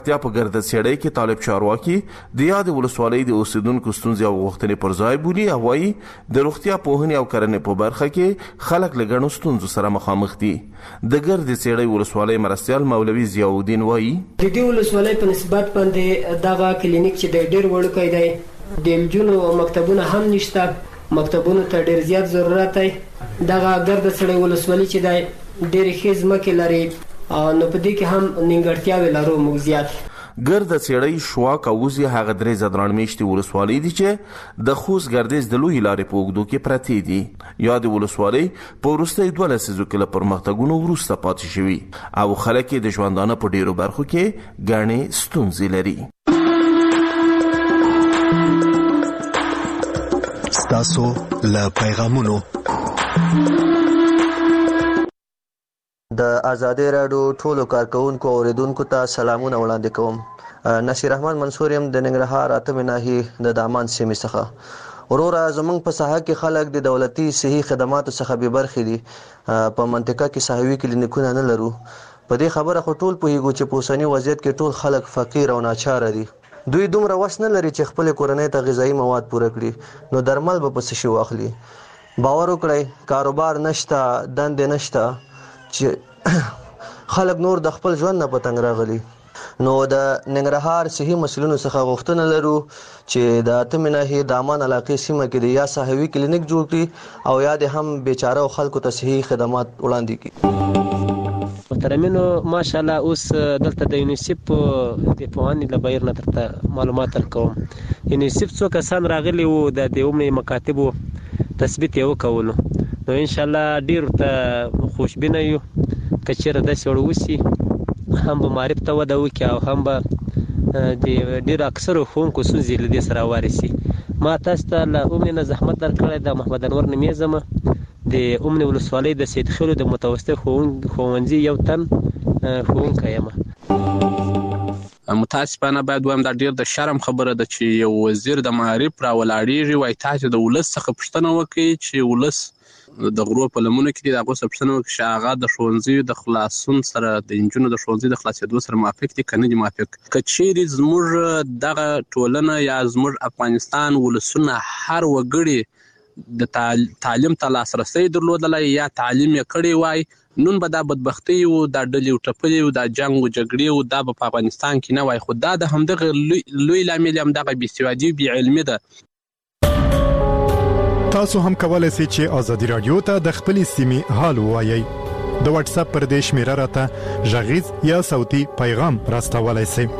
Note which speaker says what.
Speaker 1: په ګرده څېړۍ کې طالب چارواکي د یادې ولسوالۍ د اوسیدونکو ستونزې او غوښتنې پر ځای بولي او وایي د روغتیا پوهنې او کرنې په برخه کې خلک له ګڼو ستونزو سره مخامخ دي. د ګردې څېړۍ ولسوالۍ مرستیال مولوي ضیاءالدین وایي
Speaker 2: د دې ولسوالۍ په نسبت باندې دغه کلینیک چې د ډېر وړوکی دی، د نجونو مکتبونه هم نشته، مکتبونو ته ډېر زیات ضرورت دی. دغه ګرده څېړۍ ولسوالي چې دی ډېرې ښې ځمکې لري، نو په دې کې هم نیمګړتیاوې لرو موږ زیات.
Speaker 1: ګرده څېړۍ، شواک او وزې هغه درې زدران میشتې ولسوالۍ دي چې د خوست ګردیز د لویې لارې په اوږدو کې پرتې دي. یادې ولسوالۍ په وروستیو 2 لسیزو کې له پرمختګونو وروسته پاتې شوي او خلک یې د ژوندانه په ډېرو برخو کې ګڼې ستونزې لري.
Speaker 3: ستاسو له پیغامونو
Speaker 4: د ازادي راډیو ټولو کارکونکو او اوریدونکو ته سلامونه وړاندې کوم. نصیر رحمان منصور یم د ننګرهار 8 ناحیې د دامان سیمې څخه. وروره زموږ په ساحه کې خلک د دولتي صحي خدماتو څخه بې برخې دي. په منطقه کې صحوي کلینیکونه نه لرو. په دې خبره خو ټول پوهیږو چې په اوسني وضعیت کې ټول خلک فقیر او ناچاره دي. دوی دومره وس نه لري چې خپل کورنۍ ته غذایی مواد پوره کړي، نو درمل به پس شي واخلي. باور وکړئ کاروبار نشته، دندې نشته چې خلک نور د خپل ژوند نه په تنګ راغلي. نو د ننګرهار صحي مسلونو څخه غوښتنه لرو چې د 8 ناحیې دامان علاقې سیمه کې د یا صحوي کلینیک جوړ کړي او یا د هم بیچاره خلکو ته صحي خدمات وړاندې کړي.
Speaker 5: محترمینو ماشاءالله اوس دلته د یونیسف د پوهنې له بهیر نه درته معلومات درکوم. یونیسف څو کسان راغلي وو د عمومي مکاتبو تثبیت یې وکولو، نو انشاءالله ډېر ته خوشبینه یو که چېرې داسې وړ وسي هم به معرف ته وده وکړي او هم به د ډېرو اکثرو ښوونکو ستونزې له دې سره وارسي. ما تاسو ته له اومنې نه زحمت درکړی د محمد انور نومې یم، د اومنې ولسوالۍ د سید خیلو د متوسط ښوونځي یو تن ښوونکی یم.
Speaker 6: متاسفانه باید وایم دا ډېر د شرم خبره ده چې یو وزیر د معارف راولاړېږي وایي تاسې د ولس څخه پوښتنه وکړئ چې ولس د غرو په لمنو کې دي، د هغو څخه پوښتنه وکړي چې هغه د ښوونځیو د خلاصون سره د نجونو د ښوونځي د خلاصېدو سره موافق دي که نه دي موافق. که چیرې زموږ دغه ټولنه یا زموږ افغانستان ولسونه هر وګړي د تعلیم ته لاسرسی درلودلی یا تعلیم یې کړی وای، نن به دا بدبختي و، دا ډلې و ټپلې و، دا جنګ و جګړې و، دا به په افغانستان کې نه وای. خو دا د همدغه لوی لامل همدغه بېسوادي بې علمي ده.
Speaker 7: تاسو هم کولای شئ چې ازادي راډیو ته د خپلې سیمې حال ووایئ. د واتس اپ پر دې شمیره راته غږیز یا صوتي پیغام راستولای شئ.